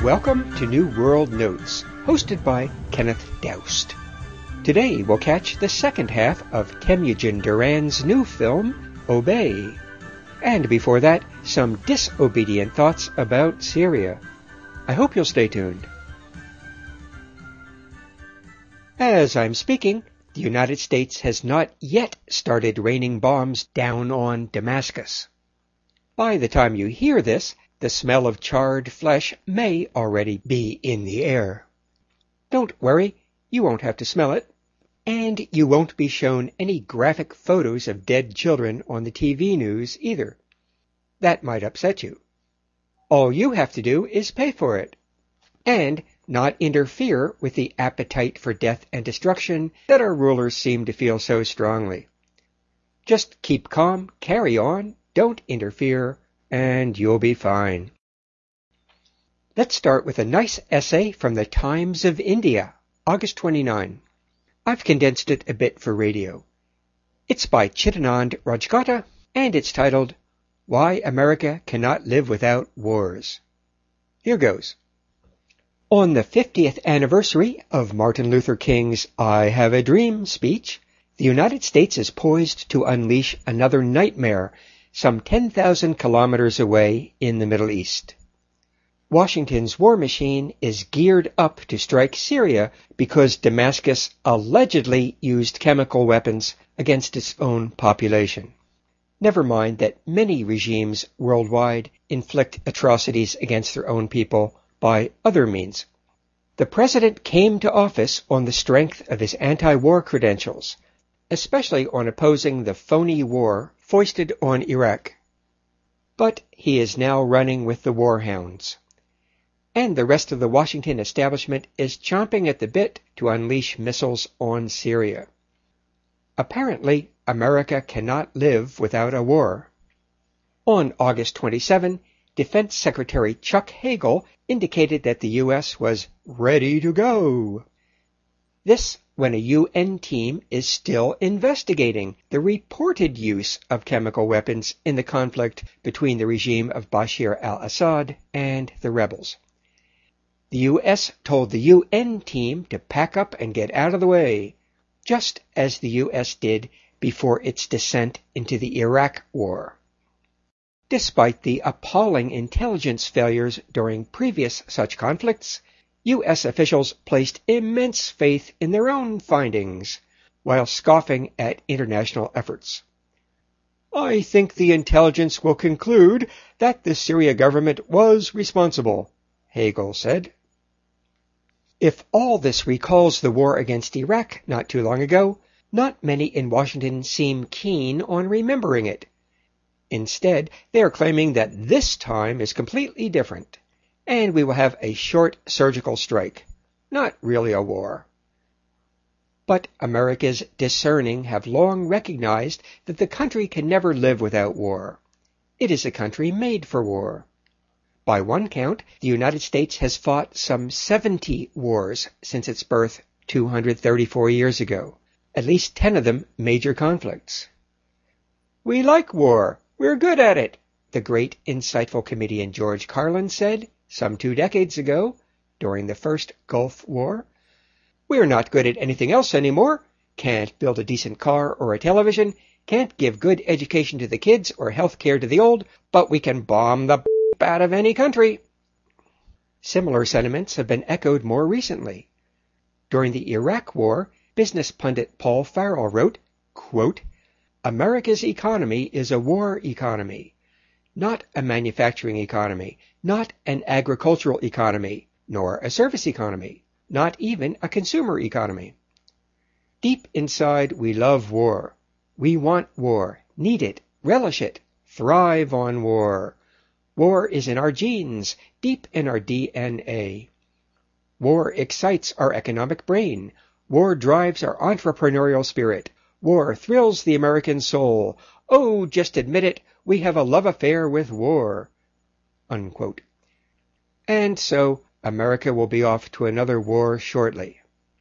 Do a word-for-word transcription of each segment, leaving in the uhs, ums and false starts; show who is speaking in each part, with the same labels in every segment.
Speaker 1: Welcome to New World Notes, hosted by Kenneth Doust. Today we'll catch the second half of Temujin Duran's new film, Obey. And before that, some disobedient thoughts about Syria. I hope you'll stay tuned. As I'm speaking, the United States has not yet started raining bombs down on Damascus. By the time you hear this, the smell of charred flesh may already be in the air. Don't worry, you won't have to smell it. And you won't be shown any graphic photos of dead children on the T V news either. That might upset you. All you have to do is pay for it. And not interfere with the appetite for death and destruction that our rulers seem to feel so strongly. Just keep calm, carry on, don't interfere, and you'll be fine. Let's start with a nice essay from the Times of India, August twenty-ninth. I've condensed it a bit for radio. It's by Chittanand Rajgata, and it's titled, Why America Cannot Live Without Wars. Here goes. On the fiftieth anniversary of Martin Luther King's I Have a Dream speech, the United States is poised to unleash another nightmare some ten thousand kilometers away in the Middle East. Washington's war machine is geared up to strike Syria because Damascus allegedly used chemical weapons against its own population. Never mind that many regimes worldwide inflict atrocities against their own people by other means. The president came to office on the strength of his anti-war credentials, especially on opposing the phony war foisted on Iraq. But he is now running with the warhounds. And the rest of the Washington establishment is chomping at the bit to unleash missiles on Syria. Apparently, America cannot live without a war. On August twenty-seventh, Defense Secretary Chuck Hagel indicated that the U S was ready to go. This when a U N team is still investigating the reported use of chemical weapons in the conflict between the regime of Bashar al-Assad and the rebels. The U S told the U N team to pack up and get out of the way, just as the U S did before its descent into the Iraq War. Despite the appalling intelligence failures during previous such conflicts, U S officials placed immense faith in their own findings, while scoffing at international efforts. I think the intelligence will conclude that the Syria government was responsible, Hagel said. If all this recalls the war against Iraq not too long ago, not many in Washington seem keen on remembering it. Instead, they are claiming that this time is completely different, and we will have a short surgical strike, not really a war. But America's discerning have long recognized that the country can never live without war. It is a country made for war. By one count, the United States has fought some seventy wars since its birth two hundred thirty-four years ago, at least ten of them major conflicts. We like war. We're good at it, the great insightful comedian George Carlin said some two decades ago during the first Gulf War. We're not good at anything else anymore. Can't build a decent car or a television, can't give good education to the kids or health care to the old, but we can bomb the out of any country. Similar sentiments have been echoed more recently. During the Iraq War, business pundit Paul Farrell wrote, quote, America's economy is a war economy, not a manufacturing economy, not an agricultural economy, nor a service economy, not even a consumer economy. Deep inside, we love war. We want war, need it, relish it, thrive on war. War is in our genes, deep in our D N A. War excites our economic brain. War drives our entrepreneurial spirit. War thrills the American soul. Oh, just admit it, we have a love affair with war. Unquote. And so, America will be off to another war shortly.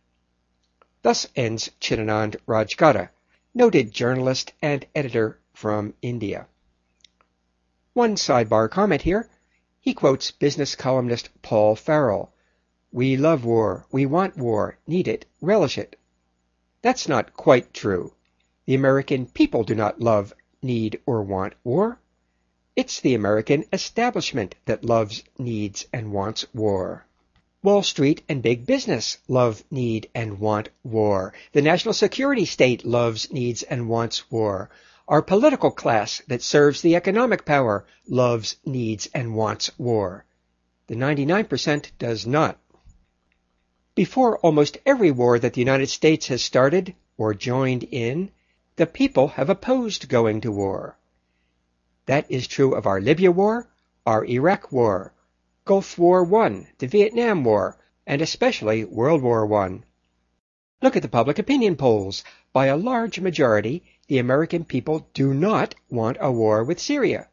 Speaker 1: Thus ends Chittanand Rajgata, noted journalist and editor from India. One sidebar comment here. He quotes business columnist Paul Farrell. "We love war, we want war, need it, relish it." That's not quite true. The American people do not love, need, or want war. It's the American establishment that loves, needs, and wants war. Wall Street and big business love, need, and want war. The national security state loves, needs, and wants war. Our political class that serves the economic power loves, needs, and wants war. The ninety-nine percent does not. Before almost every war that the United States has started or joined in, the people have opposed going to war. That is true of our Libya War, our Iraq War, Gulf War One, the Vietnam War, and especially World War One. Look at the public opinion polls. By a large majority, the American people do not want a war with Syria.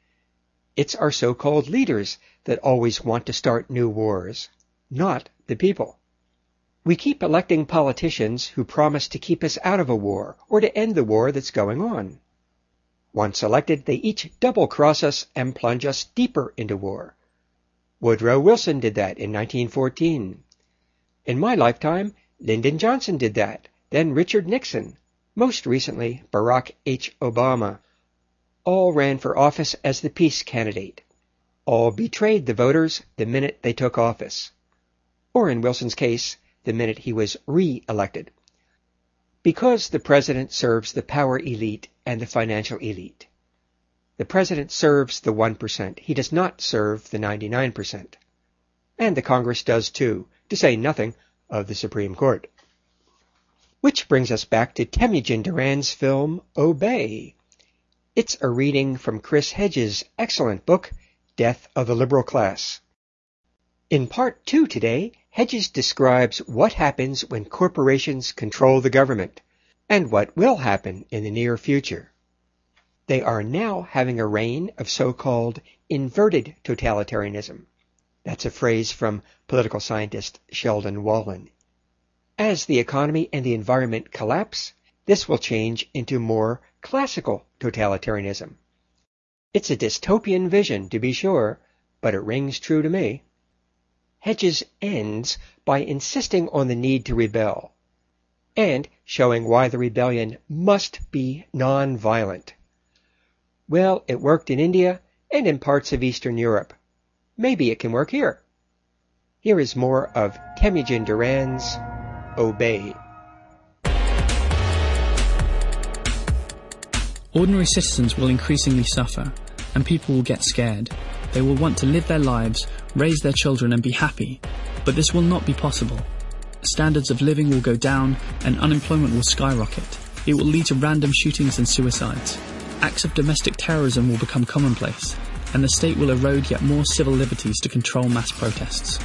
Speaker 1: It's our so-called leaders that always want to start new wars, not the people. We keep electing politicians who promise to keep us out of a war or to end the war that's going on. Once elected, they each double-cross us and plunge us deeper into war. Woodrow Wilson did that in nineteen fourteen. In my lifetime, Lyndon Johnson did that, then Richard Nixon, most recently Barack H. Obama. All ran for office as the peace candidate. All betrayed the voters the minute they took office. Or in Wilson's case, the minute he was re-elected. Because the president serves the power elite and the financial elite. The president serves the one percent. He does not serve the ninety-nine percent. And the Congress does too, to say nothing of the Supreme Court. Which brings us back to Temujin Duran's film, Obey. It's a reading from Chris Hedges' excellent book, Death of the Liberal Class. In part two today, Hedges describes what happens when corporations control the government, and what will happen in the near future. They are now having a reign of so-called inverted totalitarianism. That's a phrase from political scientist Sheldon Wallen. As the economy and the environment collapse, this will change into more classical totalitarianism. It's a dystopian vision, to be sure, but it rings true to me. Hedges ends by insisting on the need to rebel, and showing why the rebellion must be non-violent. Well, it worked in India and in parts of Eastern Europe. Maybe it can work here. Here is more of Temujin Duran's Obey.
Speaker 2: Ordinary citizens will increasingly suffer, and people will get scared. They will want to live their lives, raise their children and be happy, but this will not be possible. Standards of living will go down and unemployment will skyrocket. It will lead to random shootings and suicides. Acts of domestic terrorism will become commonplace, and the state will erode yet more civil liberties to control mass protests.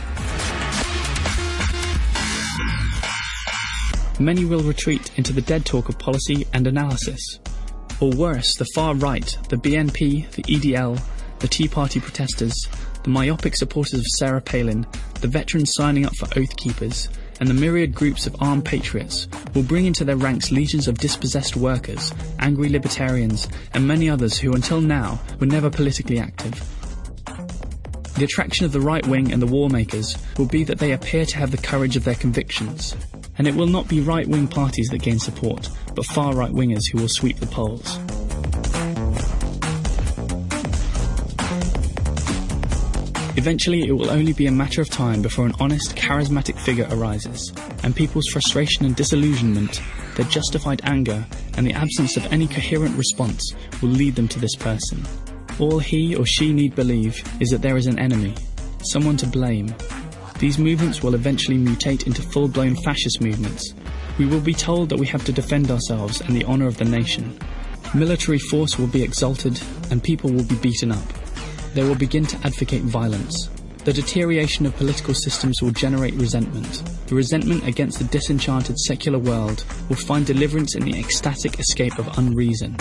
Speaker 2: Many will retreat into the dead talk of policy and analysis. Or worse, the far right, the B N P, the E D L, the Tea Party protesters, the myopic supporters of Sarah Palin, the veterans signing up for Oath Keepers, and the myriad groups of armed patriots will bring into their ranks legions of dispossessed workers, angry libertarians, and many others who until now were never politically active. The attraction of the right wing and the war makers will be that they appear to have the courage of their convictions, and it will not be right-wing parties that gain support, but far-right wingers who will sweep the polls. Eventually, it will only be a matter of time before an honest, charismatic figure arises, and people's frustration and disillusionment, their justified anger, and the absence of any coherent response will lead them to this person. All he or she need believe is that there is an enemy, someone to blame. These movements will eventually mutate into full-blown fascist movements. We will be told that we have to defend ourselves and the honour of the nation. Military force will be exalted, and people will be beaten up. They will begin to advocate violence. The deterioration of political systems will generate resentment. The resentment against the disenchanted secular world will find deliverance in the ecstatic escape of unreason.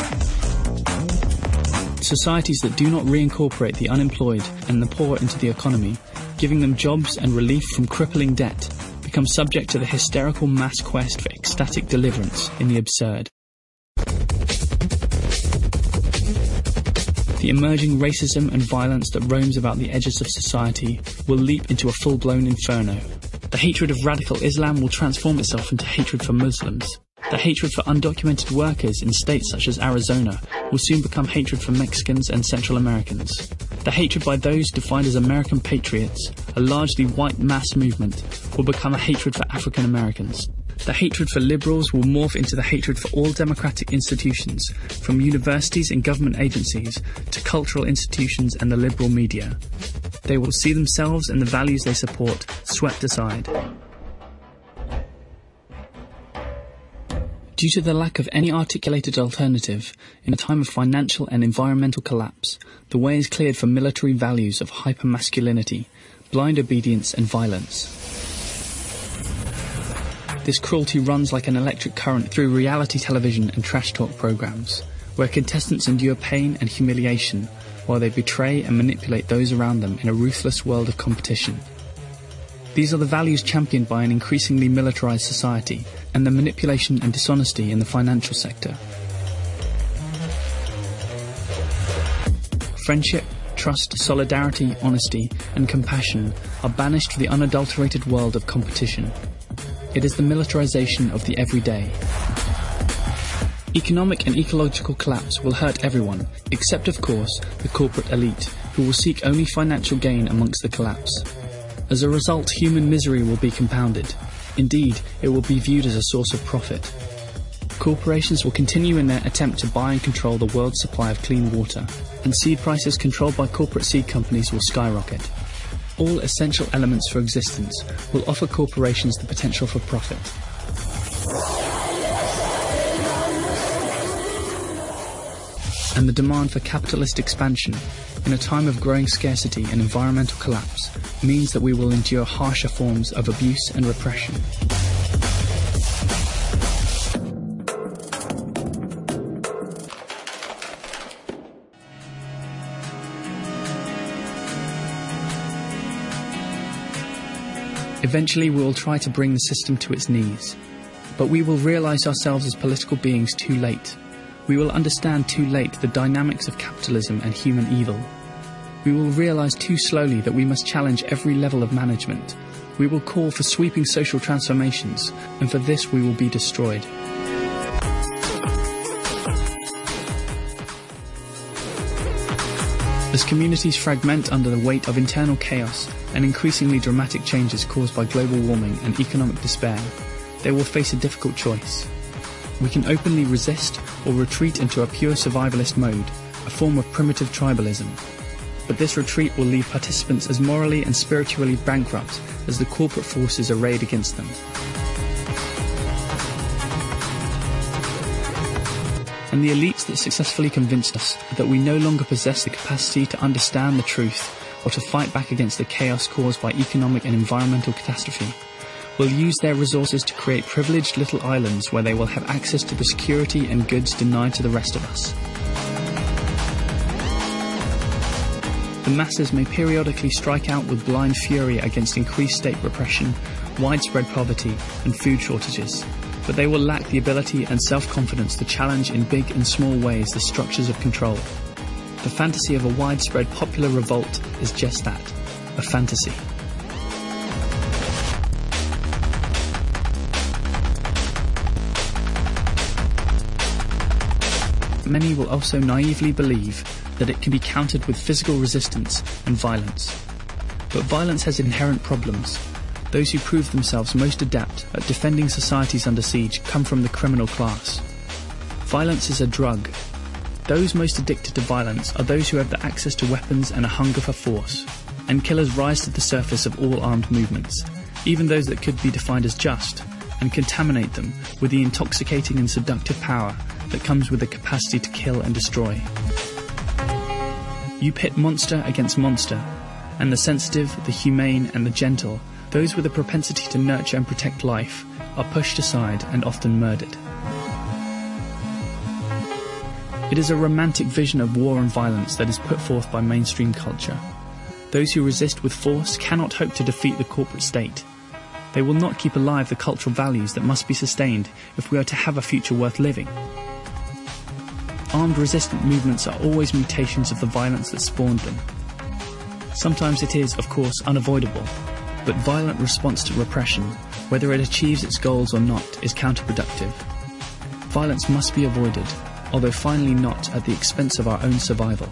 Speaker 2: Societies that do not reincorporate the unemployed and the poor into the economy, giving them jobs and relief from crippling debt, become subject to the hysterical mass quest for ecstatic deliverance in the absurd. the emerging racism and violence that roams about the edges of society will leap into a full-blown inferno. The hatred of radical Islam will transform itself into hatred for Muslims. The hatred for undocumented workers in states such as Arizona will soon become hatred for Mexicans and Central Americans. The hatred by those defined as American patriots, a largely white mass movement, will become a hatred for African Americans. The hatred for liberals will morph into the hatred for all democratic institutions, from universities and government agencies to cultural institutions and the liberal media. They will see themselves and the values they support swept aside. Due to the lack of any articulated alternative, in a time of financial and environmental collapse, the way is cleared for military values of hypermasculinity, blind obedience and violence. This cruelty runs like an electric current through reality television and trash talk programs, where contestants endure pain and humiliation while they betray and manipulate those around them in a ruthless world of competition. These are the values championed by an increasingly militarized society and the manipulation and dishonesty in the financial sector. Friendship, trust, solidarity, honesty, and compassion are banished for the unadulterated world of competition. It is the militarization of the everyday. Economic and ecological collapse will hurt everyone, except of course the corporate elite, who will seek only financial gain amongst the collapse. As a result, human misery will be compounded. Indeed, it will be viewed as a source of profit. Corporations will continue in their attempt to buy and control the world's supply of clean water, and seed prices controlled by corporate seed companies will skyrocket. All essential elements for existence will offer corporations the potential for profit. And the demand for capitalist expansion, in a time of growing scarcity and environmental collapse, means that we will endure harsher forms of abuse and repression. Eventually we will try to bring the system to its knees, but we will realize ourselves as political beings too late. We will understand too late the dynamics of capitalism and human evil. We will realize too slowly that we must challenge every level of management. We will call for sweeping social transformations, and for this we will be destroyed. As communities fragment under the weight of internal chaos and increasingly dramatic changes caused by global warming and economic despair, they will face a difficult choice. We can openly resist or retreat into a pure survivalist mode, a form of primitive tribalism. But this retreat will leave participants as morally and spiritually bankrupt as the corporate forces arrayed against them. And the elites that successfully convinced us that we no longer possess the capacity to understand the truth or to fight back against the chaos caused by economic and environmental catastrophe will use their resources to create privileged little islands where they will have access to the security and goods denied to the rest of us. The masses may periodically strike out with blind fury against increased state repression, widespread poverty, and food shortages, but they will lack the ability and self-confidence to challenge in big and small ways the structures of control. The fantasy of a widespread popular revolt is just that, a fantasy. Many will also naively believe that it can be countered with physical resistance and violence. But violence has inherent problems. Those who prove themselves most adept at defending societies under siege come from the criminal class. Violence is a drug. Those most addicted to violence are those who have the access to weapons and a hunger for force. And killers rise to the surface of all armed movements, even those that could be defined as just, and contaminate them with the intoxicating and seductive power that comes with the capacity to kill and destroy. You pit monster against monster, and the sensitive, the humane, and the gentle, those with a propensity to nurture and protect life, are pushed aside and often murdered. It is a romantic vision of war and violence that is put forth by mainstream culture. Those who resist with force cannot hope to defeat the corporate state. They will not keep alive the cultural values that must be sustained if we are to have a future worth living. armed resistant movements are always mutations of the violence that spawned them. Sometimes it is, of course, unavoidable, but violent response to repression, whether it achieves its goals or not, is counterproductive. Violence must be avoided, although finally not at the expense of our own survival.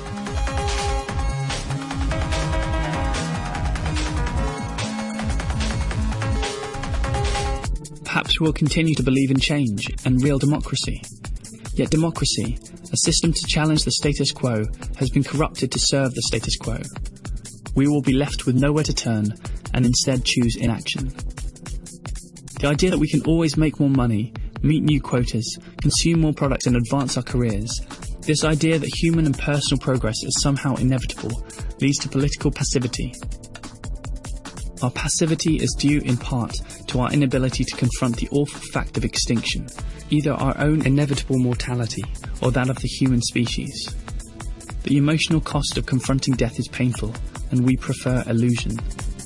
Speaker 2: Perhaps we'll continue to believe in change and real democracy. Yet democracy, a system to challenge the status quo, has been corrupted to serve the status quo. We will be left with nowhere to turn and instead choose inaction. The idea that we can always make more money, meet new quotas, consume more products and advance our careers, this idea that human and personal progress is somehow inevitable, leads to political passivity. Our passivity is due in part to our inability to confront the awful fact of extinction, either our own inevitable mortality or that of the human species. The emotional cost of confronting death is painful, and we prefer illusion.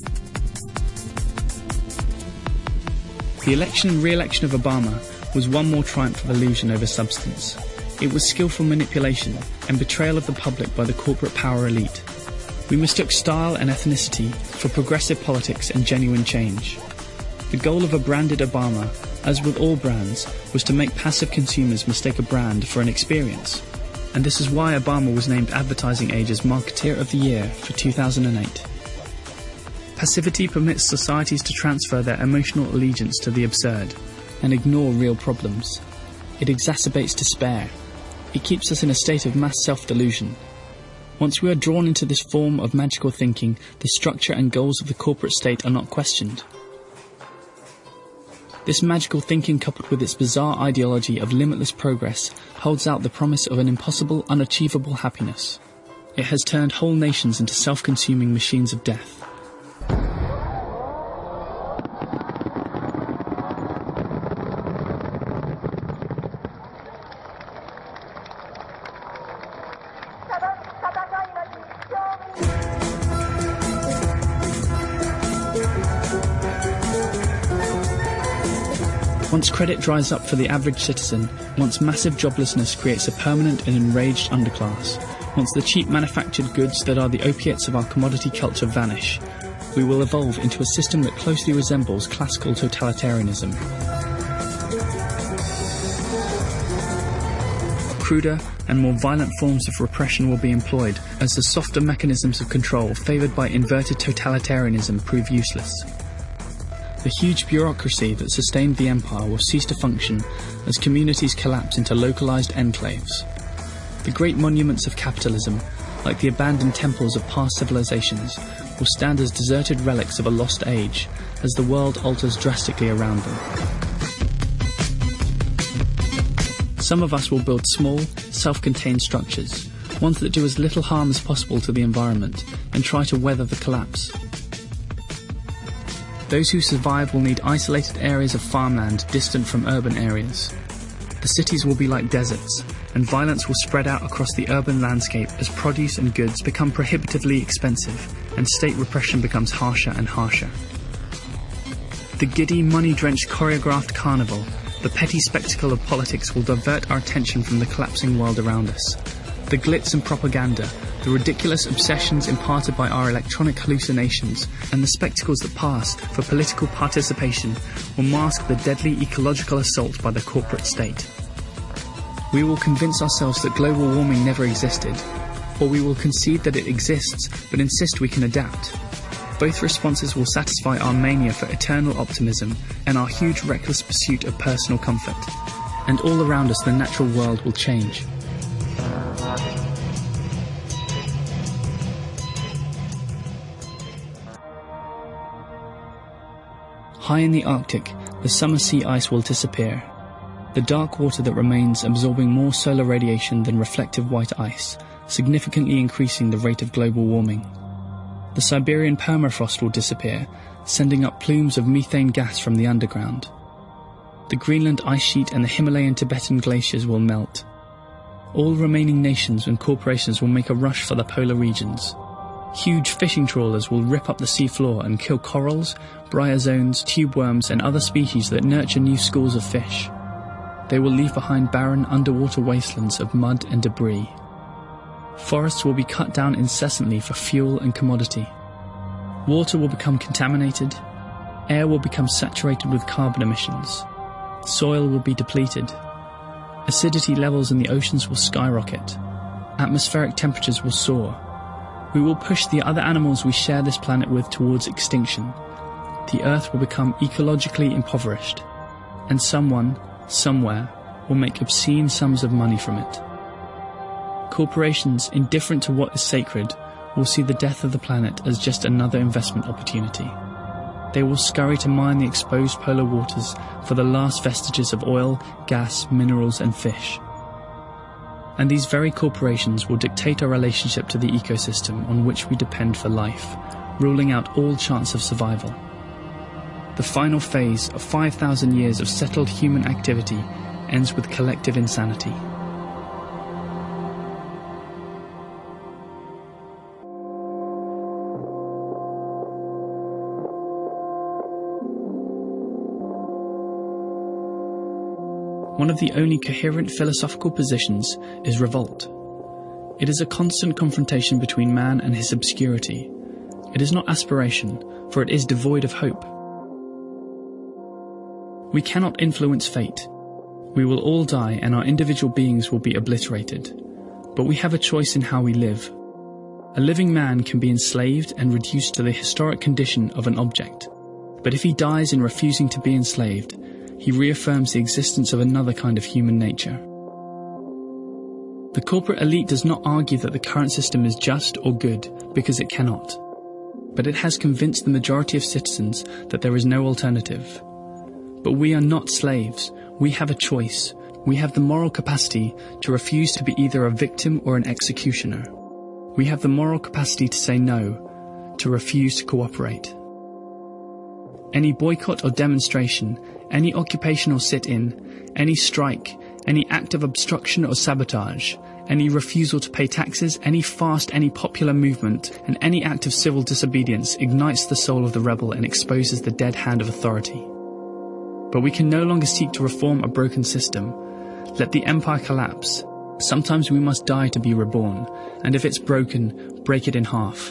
Speaker 2: The election and re-election of Obama was one more triumph of illusion over substance. It was skillful manipulation and betrayal of the public by the corporate power elite. We mistook style and ethnicity for progressive politics and genuine change. The goal of a branded Obama, as with all brands, was to make passive consumers mistake a brand for an experience. And this is why Obama was named Advertising Age's Marketeer of the Year for two thousand eight. Passivity permits societies to transfer their emotional allegiance to the absurd and ignore real problems. It exacerbates despair. It keeps us in a state of mass self-delusion. Once we are drawn into this form of magical thinking, the structure and goals of the corporate state are not questioned. This magical thinking, coupled with its bizarre ideology of limitless progress, holds out the promise of an impossible, unachievable happiness. It has turned whole nations into self-consuming machines of death. Once credit dries up for the average citizen, once massive joblessness creates a permanent and enraged underclass, once the cheap manufactured goods that are the opiates of our commodity culture vanish, we will evolve into a system that closely resembles classical totalitarianism. Cruder and more violent forms of repression will be employed as the softer mechanisms of control favoured by inverted totalitarianism prove useless. The huge bureaucracy that sustained the empire will cease to function as communities collapse into localized enclaves. The great monuments of capitalism, like the abandoned temples of past civilizations, will stand as deserted relics of a lost age as the world alters drastically around them. Some of us will build small, self-contained structures, ones that do as little harm as possible to the environment, and try to weather the collapse. Those who survive will need isolated areas of farmland distant from urban areas. The cities will be like deserts, and violence will spread out across the urban landscape as produce and goods become prohibitively expensive, and state repression becomes harsher and harsher. The giddy, money-drenched choreographed carnival, the petty spectacle of politics will divert our attention from the collapsing world around us. The glitz and propaganda, the ridiculous obsessions imparted by our electronic hallucinations, and the spectacles that pass for political participation will mask the deadly ecological assault by the corporate state. We will convince ourselves that global warming never existed, or we will concede that it exists but insist we can adapt. Both responses will satisfy our mania for eternal optimism and our huge reckless pursuit of personal comfort. And all around us the natural world will change. High in the Arctic, the summer sea ice will disappear. The dark water that remains absorbing more solar radiation than reflective white ice, significantly increasing the rate of global warming. The Siberian permafrost will disappear, sending up plumes of methane gas from the underground. The Greenland ice sheet and the Himalayan Tibetan glaciers will melt. All remaining nations and corporations will make a rush for the polar regions. Huge fishing trawlers will rip up the seafloor and kill corals, bryozoans, tube worms and other species that nurture new schools of fish. they will leave behind barren underwater wastelands of mud and debris. Forests will be cut down incessantly for fuel and commodity. Water will become contaminated. Air will become saturated with carbon emissions. Soil will be depleted. Acidity levels in the oceans will skyrocket. Atmospheric temperatures will soar. We will push the other animals we share this planet with towards extinction. The Earth will become ecologically impoverished, and someone, somewhere, will make obscene sums of money from it. Corporations indifferent to what is sacred will see the death of the planet as just another investment opportunity. They will scurry to mine the exposed polar waters for the last vestiges of oil, gas, minerals and fish. And these very corporations will dictate our relationship to the ecosystem on which we depend for life, ruling out all chance of survival. The final phase of five thousand years of settled human activity ends with collective insanity. One of the only coherent philosophical positions is revolt. It is a constant confrontation between man and his obscurity. It is not aspiration, for it is devoid of hope. We cannot influence fate. We will all die and our individual beings will be obliterated. But we have a choice in how we live. A living man can be enslaved and reduced to the historic condition of an object. But if he dies in refusing to be enslaved, he reaffirms the existence of another kind of human nature. The corporate elite does not argue that the current system is just or good because it cannot. But it has convinced the majority of citizens that there is no alternative. But we are not slaves. We have a choice. We have the moral capacity to refuse to be either a victim or an executioner. We have the moral capacity to say no, to refuse to cooperate. Any boycott or demonstration, any occupation or sit-in, any strike, any act of obstruction or sabotage, any refusal to pay taxes, any fast, any popular movement, and any act of civil disobedience ignites the soul of the rebel and exposes the dead hand of authority. But we can no longer seek to reform a broken system. Let the empire collapse. Sometimes we must die to be reborn, and if it's broken, break it in half.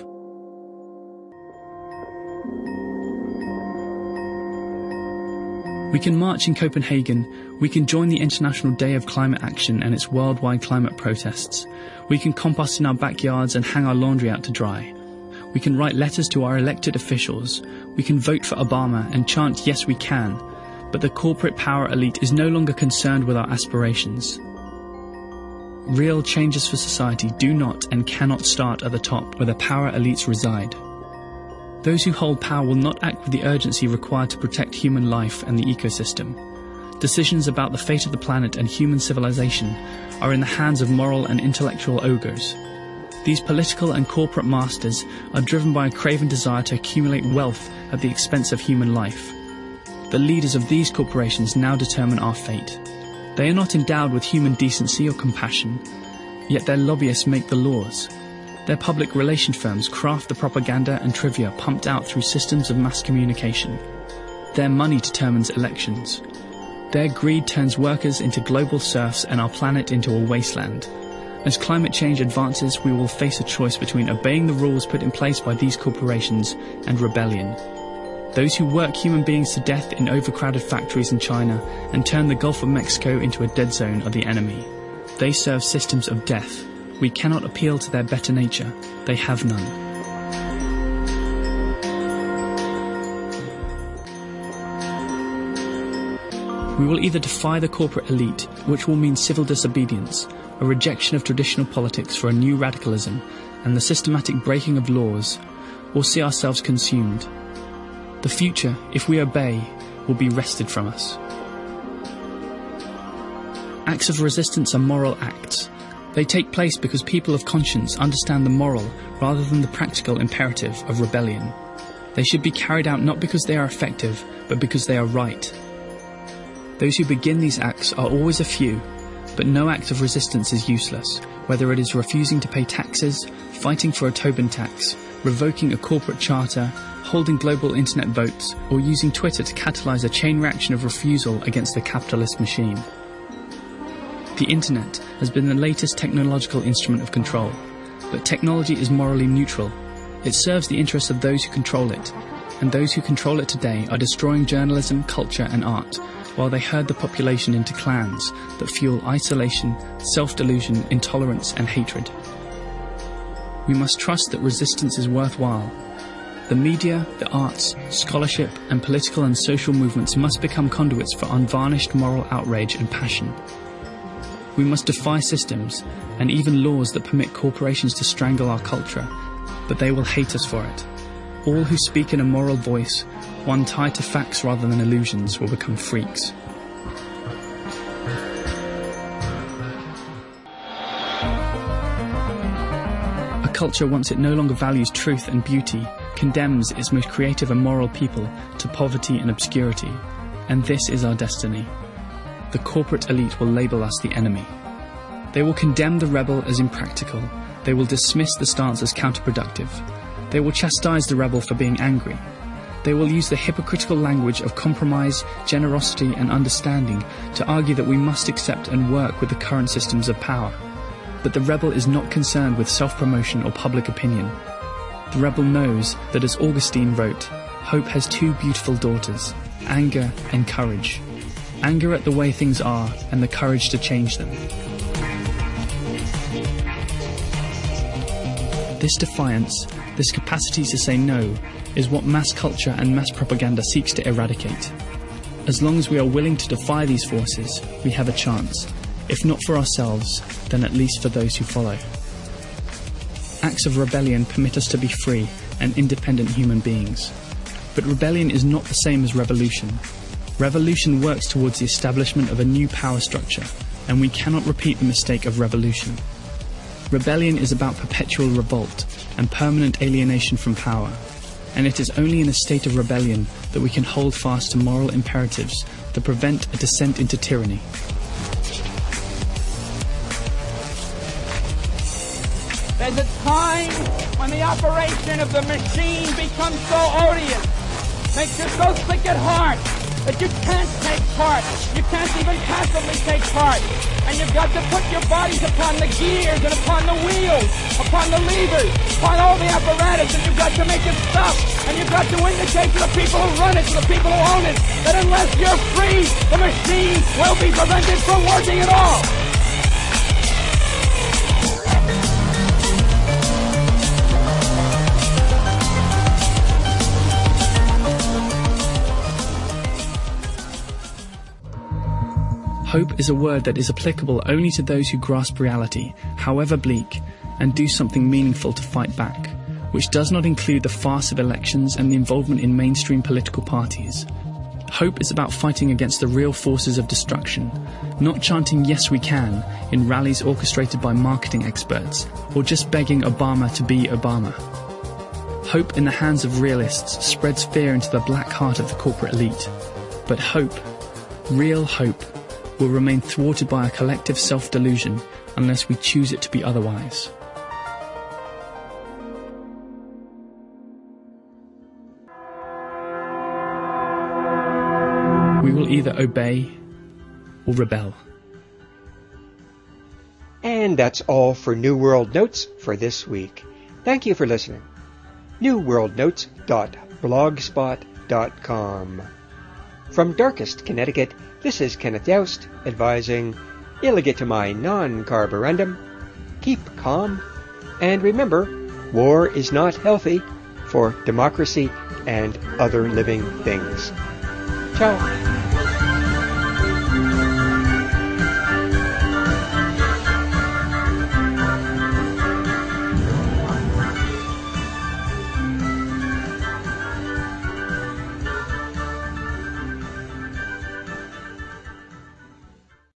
Speaker 2: We can march in Copenhagen, we can join the International Day of Climate Action and its worldwide climate protests. We can compost in our backyards and hang our laundry out to dry. We can write letters to our elected officials. We can vote for Obama and chant, "Yes, we can." But the corporate power elite is no longer concerned with our aspirations. Real changes for society do not and cannot start at the top where the power elites reside. Those who hold power will not act with the urgency required to protect human life and the ecosystem. Decisions about the fate of the planet and human civilization are in the hands of moral and intellectual ogres. These political and corporate masters are driven by a craven desire to accumulate wealth at the expense of human life. The leaders of these corporations now determine our fate. They are not endowed with human decency or compassion, yet their lobbyists make the laws. Their public relation firms craft the propaganda and trivia pumped out through systems of mass communication. Their money determines elections. Their greed turns workers into global serfs and our planet into a wasteland. As climate change advances, we will face a choice between obeying the rules put in place by these corporations and rebellion. Those who work human beings to death in overcrowded factories in China and turn the Gulf of Mexico into a dead zone are the enemy. They serve systems of death. We cannot appeal to their better nature. They have none. We will either defy the corporate elite, which will mean civil disobedience, a rejection of traditional politics for a new radicalism, and the systematic breaking of laws, or see ourselves consumed. The future, if we obey, will be wrested from us. Acts of resistance are moral acts. They take place because people of conscience understand the moral rather than the practical imperative of rebellion. They should be carried out not because they are effective, but because they are right. Those who begin these acts are always a few, but no act of resistance is useless, whether it is refusing to pay taxes, fighting for a Tobin tax, revoking a corporate charter, holding global internet votes, or using Twitter to catalyse a chain reaction of refusal against the capitalist machine. The internet has been the latest technological instrument of control, but technology is morally neutral. It serves the interests of those who control it, and those who control it today are destroying journalism, culture and art, while they herd the population into clans that fuel isolation, self-delusion, intolerance and hatred. We must trust that resistance is worthwhile. The media, the arts, scholarship and political and social movements must become conduits for unvarnished moral outrage and passion. We must defy systems and even laws that permit corporations to strangle our culture, but they will hate us for it. All who speak in a moral voice, one tied to facts rather than illusions, will become freaks. A culture, once it no longer values truth and beauty, condemns its most creative and moral people to poverty and obscurity. And this is our destiny. The corporate elite will label us the enemy. They will condemn the rebel as impractical. They will dismiss the stance as counterproductive. They will chastise the rebel for being angry. They will use the hypocritical language of compromise, generosity and understanding to argue that we must accept and work with the current systems of power. But the rebel is not concerned with self-promotion or public opinion. The rebel knows that, as Augustine wrote, hope has two beautiful daughters, anger and courage. Anger at the way things are and the courage to change them. This defiance, this capacity to say no, is what mass culture and mass propaganda seeks to eradicate. As long as we are willing to defy these forces, we have a chance, if not for ourselves, then at least for those who follow. Acts of rebellion permit us to be free and independent human beings. But rebellion is not the same as revolution. Revolution works towards the establishment of a new power structure, and we cannot repeat the mistake of revolution. Rebellion is about perpetual revolt and permanent alienation from power, and it is only in a state of rebellion that we can hold fast to moral imperatives that prevent a descent into tyranny.
Speaker 3: There's a time when the operation of the machine becomes so odious, makes you so sick at heart that you can't take part. You can't even passively take part. And you've got to put your bodies upon the gears and upon the wheels, upon the levers, upon all the apparatus, and you've got to make it stop. And you've got to indicate to the people who run it, to the people who own it, that unless you're free, the machine will be prevented from working at all.
Speaker 2: Hope is a word that is applicable only to those who grasp reality, however bleak, and do something meaningful to fight back, which does not include the farce of elections and the involvement in mainstream political parties. Hope is about fighting against the real forces of destruction, not chanting "Yes, we can" in rallies orchestrated by marketing experts, or just begging Obama to be Obama. Hope in the hands of realists spreads fear into the black heart of the corporate elite. But hope, real hope, will remain thwarted by a collective self-delusion unless we choose it to be otherwise. We will either obey or rebel.
Speaker 1: And that's all for New World Notes for this week. Thank you for listening. new world notes dot blogspot dot com. From Darkest, Connecticut, this is Kenneth Youst advising, illegitimi non carborundum, keep calm, and remember, war is not healthy for democracy and other living things. Ciao.